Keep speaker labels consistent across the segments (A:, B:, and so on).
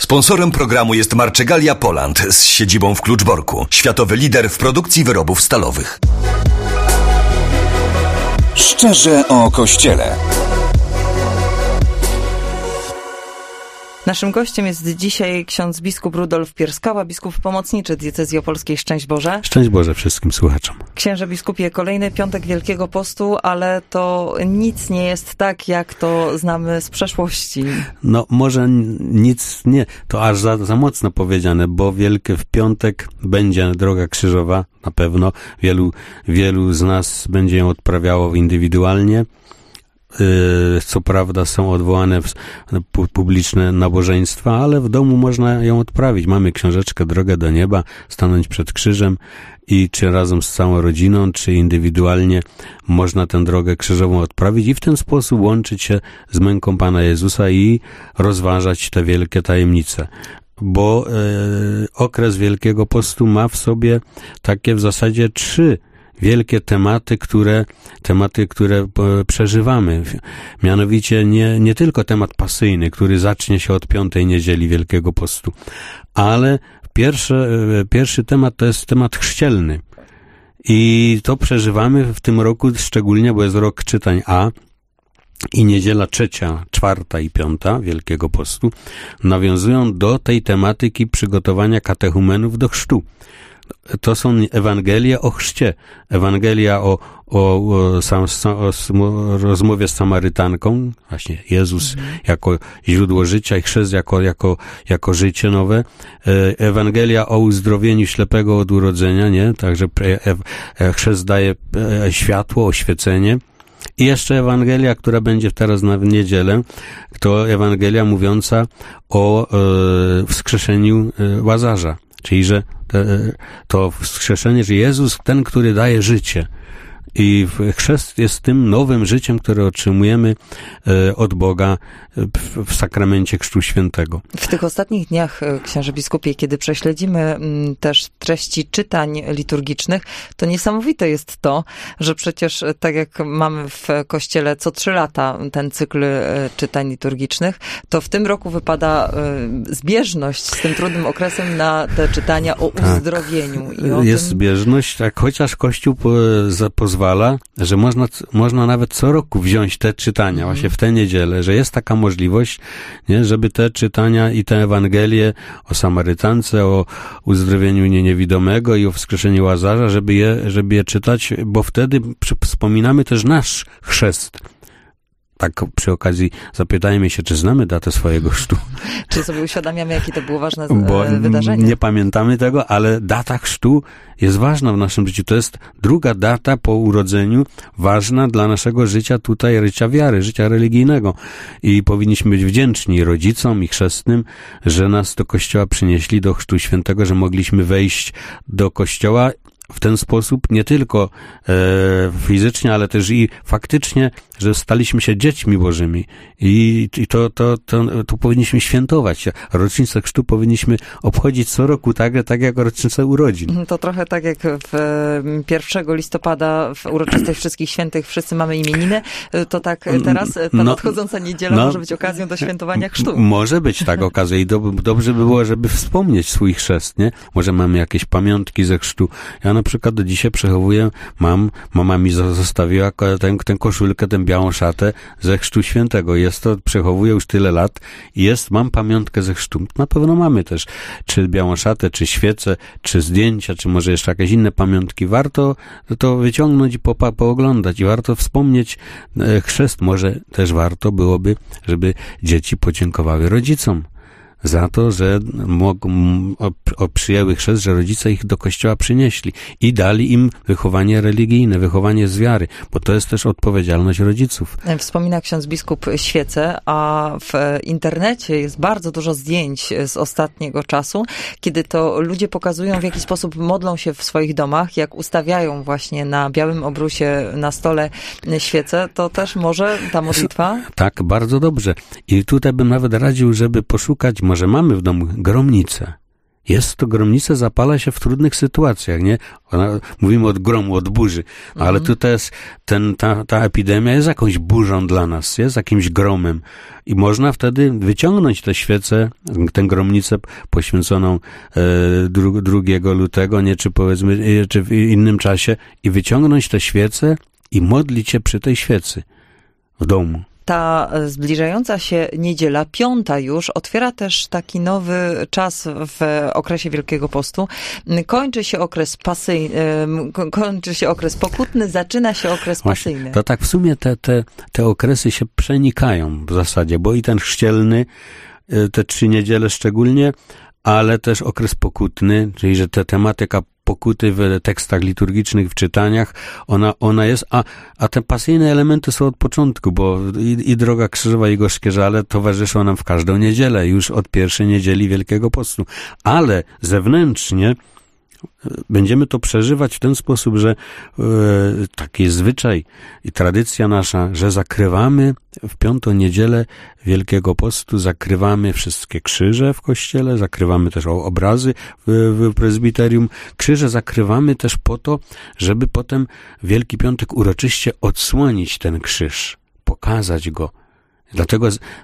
A: Sponsorem programu jest Marczegalia Poland z siedzibą w Kluczborku. Światowy lider w produkcji wyrobów stalowych.
B: Szczerze o Kościele.
C: Naszym gościem jest dzisiaj ksiądz biskup Rudolf Pierskała, biskup pomocniczy diecezji opolskiej. Szczęść Boże.
D: Szczęść Boże wszystkim słuchaczom.
C: Księże biskupie, kolejny piątek Wielkiego Postu, ale to nic nie jest tak, jak to znamy z przeszłości.
D: No może nic nie, to aż za mocno powiedziane, bo w piątek będzie droga krzyżowa, na pewno. Wielu z nas będzie ją odprawiało indywidualnie. Co prawda są odwołane publiczne nabożeństwa, ale w domu można ją odprawić. Mamy książeczkę Drogę do nieba, stanąć przed krzyżem i czy razem z całą rodziną, czy indywidualnie można tę drogę krzyżową odprawić i w ten sposób łączyć się z męką Pana Jezusa i rozważać te wielkie tajemnice. Bo okres Wielkiego Postu ma w sobie takie w zasadzie 3 wielkie tematy, które przeżywamy. Mianowicie nie tylko temat pasyjny, który zacznie się od 5. niedzieli Wielkiego Postu, ale pierwszy temat to jest temat chrzcielny. I to przeżywamy w tym roku szczególnie, bo jest rok czytań A i niedziela 3., 4. i 5. Wielkiego Postu nawiązują do tej tematyki przygotowania katechumenów do chrztu. To są Ewangelie o chrzcie. Ewangelia o rozmowie z Samarytanką, właśnie Jezus jako źródło życia i chrzest jako życie nowe. Ewangelia o uzdrowieniu ślepego od urodzenia, nie? Także chrzest daje światło, oświecenie. I jeszcze Ewangelia, która będzie teraz na niedzielę, to Ewangelia mówiąca o wskrzeszeniu Łazarza. Czyli, że to wskrzeszenie, że Jezus, ten, który daje życie. I chrzest jest tym nowym życiem, które otrzymujemy od Boga w sakramencie Chrztu Świętego.
C: W tych ostatnich dniach, księże biskupie, kiedy prześledzimy też treści czytań liturgicznych, to niesamowite jest to, że przecież tak jak mamy w Kościele co 3 lata ten cykl czytań liturgicznych, to w tym roku wypada zbieżność z tym trudnym okresem na te czytania o uzdrowieniu. I
D: jest zbieżność, tak, chociaż Kościół pozwala, że można nawet co roku wziąć te czytania, właśnie w tę niedzielę, że jest taka możliwość, nie, żeby te czytania i te Ewangelie o Samarytance, o uzdrowieniu niewidomego i o wskrzeszeniu Łazarza, żeby je czytać, bo wtedy wspominamy też nasz chrzest. Tak przy okazji zapytajmy się, czy znamy datę swojego chrztu.
C: Czy sobie uświadamiamy, jakie to było ważne
D: wydarzenie?
C: wydarzenie?
D: Nie pamiętamy tego, ale data chrztu jest ważna w naszym życiu. To jest druga data po urodzeniu, ważna dla naszego życia tutaj, życia wiary, życia religijnego. I powinniśmy być wdzięczni rodzicom i chrzestnym, że nas do Kościoła przynieśli, do Chrztu Świętego, że mogliśmy wejść do Kościoła w ten sposób, nie tylko fizycznie, ale też i faktycznie, że staliśmy się dziećmi Bożymi. I to powinniśmy świętować. Rocznicę chrztu powinniśmy obchodzić co roku, tak jak rocznicę urodzin.
C: To trochę tak jak 1 listopada w uroczystej Wszystkich Świętych wszyscy mamy imieniny, to tak teraz ta nadchodząca niedziela może być okazją do świętowania chrztu.
D: Może być tak okazja i dobrze by było, żeby wspomnieć swój chrzest, nie? Może mamy jakieś pamiątki ze chrztu. Ja na przykład do dzisiaj przechowuję, mama mi zostawiła tę koszulkę, tę białą szatę ze Chrztu Świętego. Przechowuję już tyle lat i mam pamiątkę ze chrztu. Na pewno mamy też, czy białą szatę, czy świece, czy zdjęcia, czy może jeszcze jakieś inne pamiątki. Warto to wyciągnąć i pooglądać i warto wspomnieć chrzest. Może też warto byłoby, żeby dzieci podziękowały rodzicom za to, że przyjęły chrzest, że rodzice ich do Kościoła przynieśli i dali im wychowanie religijne, wychowanie z wiary, bo to jest też odpowiedzialność rodziców.
C: Wspomina ksiądz biskup świece, a w internecie jest bardzo dużo zdjęć z ostatniego czasu, kiedy to ludzie pokazują, w jaki sposób modlą się w swoich domach, jak ustawiają właśnie na białym obrusie na stole świece, to też może ta modlitwa?
D: Tak, bardzo dobrze. I tutaj bym nawet radził, żeby poszukać, może mamy w domu gromnicę. jest to gromnica, zapala się w trudnych sytuacjach, nie? Mówimy od gromu, od burzy, ale tutaj jest ta epidemia jest jakąś burzą dla nas, jest jakimś gromem i można wtedy wyciągnąć tę świecę, tę gromnicę poświęconą 2 lutego, nie? Czy powiedzmy, czy w innym czasie i wyciągnąć tę świecę i modlić się przy tej świecy w domu.
C: Ta zbliżająca się niedziela, 5. już, otwiera też taki nowy czas w okresie Wielkiego Postu. Kończy się okres kończy się okres pokutny, zaczyna się okres pasyjny.
D: To tak w sumie te okresy się przenikają w zasadzie, bo i ten chrzcielny, te 3 niedziele szczególnie, ale też okres pokutny, czyli że ta tematyka pokuty w tekstach liturgicznych, w czytaniach, ona jest, a te pasyjne elementy są od początku, bo i droga krzyżowa, i gorzkie żale towarzyszą nam w każdą niedzielę, już od pierwszej niedzieli Wielkiego Postu. Ale zewnętrznie będziemy to przeżywać w ten sposób, że taki zwyczaj i tradycja nasza, że zakrywamy w 5. niedzielę Wielkiego Postu, zakrywamy wszystkie krzyże w kościele, zakrywamy też obrazy w prezbiterium. Krzyże zakrywamy też po to, żeby potem Wielki Piątek uroczyście odsłonić ten krzyż, pokazać go. Dlatego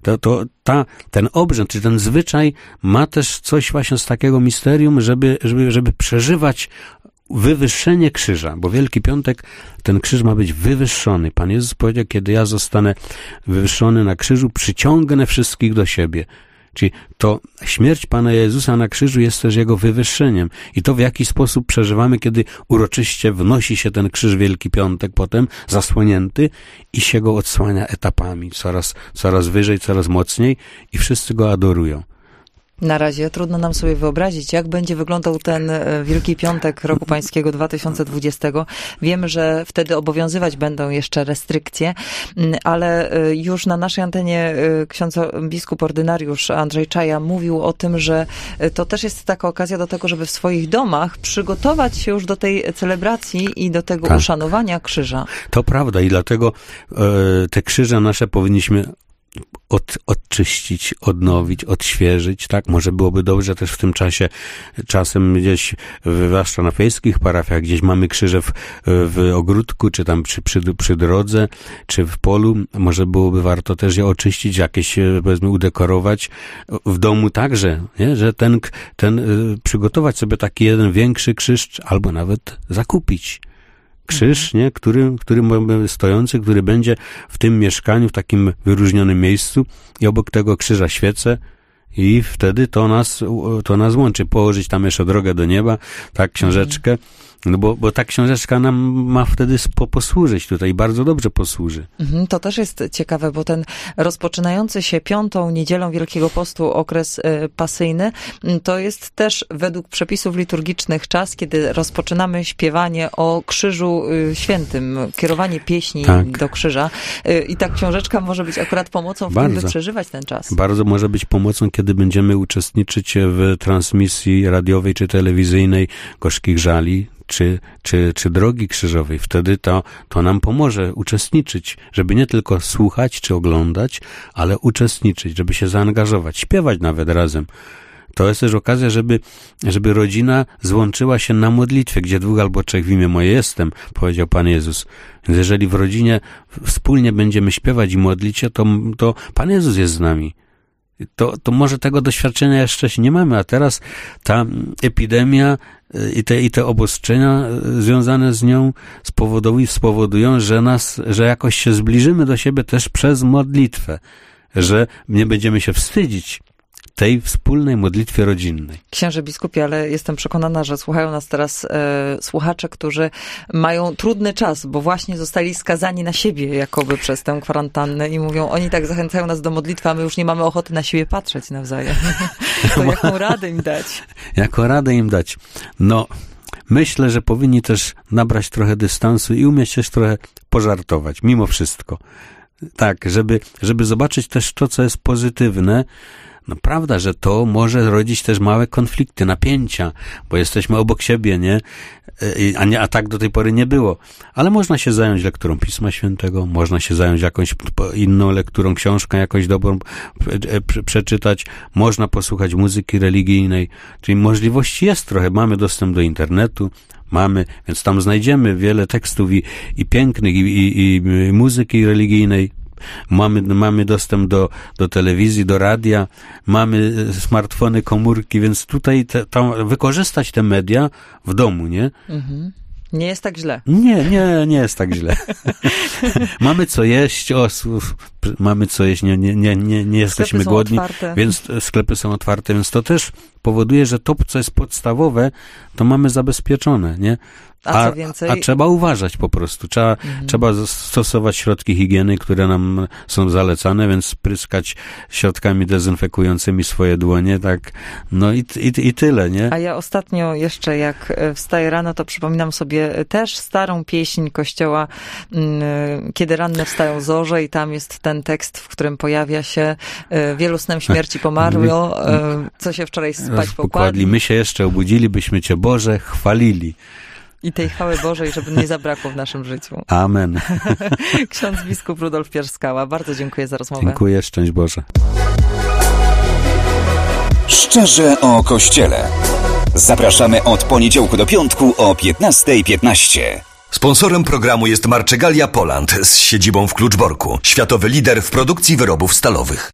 D: ten obrzęd, czy ten zwyczaj ma też coś właśnie z takiego misterium, żeby przeżywać wywyższenie krzyża, bo Wielki Piątek, ten krzyż ma być wywyższony. Pan Jezus powiedział, kiedy ja zostanę wywyższony na krzyżu, przyciągnę wszystkich do siebie. Czyli to śmierć Pana Jezusa na krzyżu jest też Jego wywyższeniem. I to w jaki sposób przeżywamy, kiedy uroczyście wnosi się ten krzyż Wielki Piątek potem, zasłonięty i się go odsłania etapami, coraz wyżej, coraz mocniej i wszyscy go adorują.
C: Na razie trudno nam sobie wyobrazić, jak będzie wyglądał ten Wielki Piątek roku pańskiego 2020. Wiemy, że wtedy obowiązywać będą jeszcze restrykcje, ale już na naszej antenie ksiądz biskup ordynariusz Andrzej Czaja mówił o tym, że to też jest taka okazja do tego, żeby w swoich domach przygotować się już do tej celebracji i do tego uszanowania krzyża.
D: To prawda i dlatego te krzyże nasze powinniśmy odczyścić, odnowić, odświeżyć, tak? Może byłoby dobrze też w tym czasie, czasem gdzieś, zwłaszcza na wiejskich parafiach, gdzieś mamy krzyże w ogródku, czy tam przy drodze, czy w polu, może byłoby warto też je oczyścić, jakieś, powiedzmy, udekorować. W domu także, nie? Że przygotować sobie taki jeden większy krzyż, albo nawet zakupić. Krzyż, nie? Który stojący, który będzie w tym mieszkaniu, w takim wyróżnionym miejscu i obok tego krzyża świecę i wtedy to nas łączy. Położyć tam jeszcze drogę do nieba, tak, książeczkę, no bo ta książeczka nam ma wtedy posłużyć tutaj, bardzo dobrze posłuży.
C: To też jest ciekawe, bo ten rozpoczynający się 5. niedzielą Wielkiego Postu okres pasyjny, to jest też według przepisów liturgicznych czas, kiedy rozpoczynamy śpiewanie o Krzyżu Świętym, kierowanie pieśni do krzyża. I ta książeczka może być akurat pomocą w tym, by przeżywać ten czas. Bardzo może być pomocą, kiedy będziemy uczestniczyć w transmisji radiowej czy telewizyjnej Gorzkich Żali, czy Drogi Krzyżowej. Wtedy to nam pomoże uczestniczyć, żeby nie tylko słuchać czy oglądać, ale uczestniczyć, żeby się zaangażować, śpiewać nawet razem. To jest też okazja, żeby rodzina złączyła się na modlitwie, gdzie 2 albo 3 w imię moje jestem, powiedział Pan Jezus. Więc jeżeli w rodzinie wspólnie będziemy śpiewać i modlić się, to Pan Jezus jest z nami. To może tego doświadczenia jeszcze nie mamy, a teraz ta epidemia i te obostrzenia związane z nią spowodują, że jakoś się zbliżymy do siebie też przez modlitwę, że nie będziemy się wstydzić tej wspólnej modlitwie rodzinnej. Księże biskupie, ale jestem przekonana, że słuchają nas teraz słuchacze, którzy mają trudny czas, bo właśnie zostali skazani na siebie jakoby przez tę kwarantannę i mówią, oni tak zachęcają nas do modlitwy, a my już nie mamy ochoty na siebie patrzeć nawzajem. To jaką radę im dać? Jaką radę im dać? No, myślę, że powinni też nabrać trochę dystansu i umieć też trochę pożartować, mimo wszystko. Tak, żeby zobaczyć też to, co jest pozytywne,
D: No prawda, że to może rodzić też małe konflikty, napięcia, bo jesteśmy obok siebie, nie? A tak do tej pory nie było. Ale można się zająć lekturą Pisma Świętego, można się zająć jakąś inną lekturą, książką jakąś dobrą przeczytać, można posłuchać muzyki religijnej, czyli możliwości jest trochę. Mamy dostęp do internetu, więc tam znajdziemy wiele tekstów i pięknych, i muzyki religijnej. Mamy dostęp do telewizji, do radia, mamy smartfony, komórki, więc tutaj wykorzystać te media w domu, nie?
C: Mhm. Nie jest tak źle.
D: Nie jest tak źle. Mamy co jeść, nie jesteśmy głodni, więc sklepy są otwarte, więc to też powoduje, że to, co jest podstawowe, to mamy zabezpieczone, nie?
C: A co więcej?
D: A trzeba uważać po prostu. Trzeba stosować środki higieny, które nam są zalecane, więc spryskać środkami dezynfekującymi swoje dłonie, tak. No i tyle, nie?
C: A ja ostatnio jeszcze, jak wstaję rano, to przypominam sobie też starą pieśń Kościoła, Kiedy ranne wstają zorze, i tam jest ten tekst, w którym pojawia się wielu snem śmierci pomarło, co się wczoraj spać pokładli.
D: My się jeszcze obudzili, byśmy Cię, Boże, chwalili.
C: I tej chwały Bożej, żeby nie zabrakło w naszym życiu.
D: Amen.
C: Ksiądz biskup Rudolf Pierskała, bardzo dziękuję za rozmowę.
D: Dziękuję, szczęść Boże.
B: Szczerze o Kościele. Zapraszamy od poniedziałku do piątku o 15:15.
A: Sponsorem programu jest Marczegalia Poland z siedzibą w Kluczborku, światowy lider w produkcji wyrobów stalowych.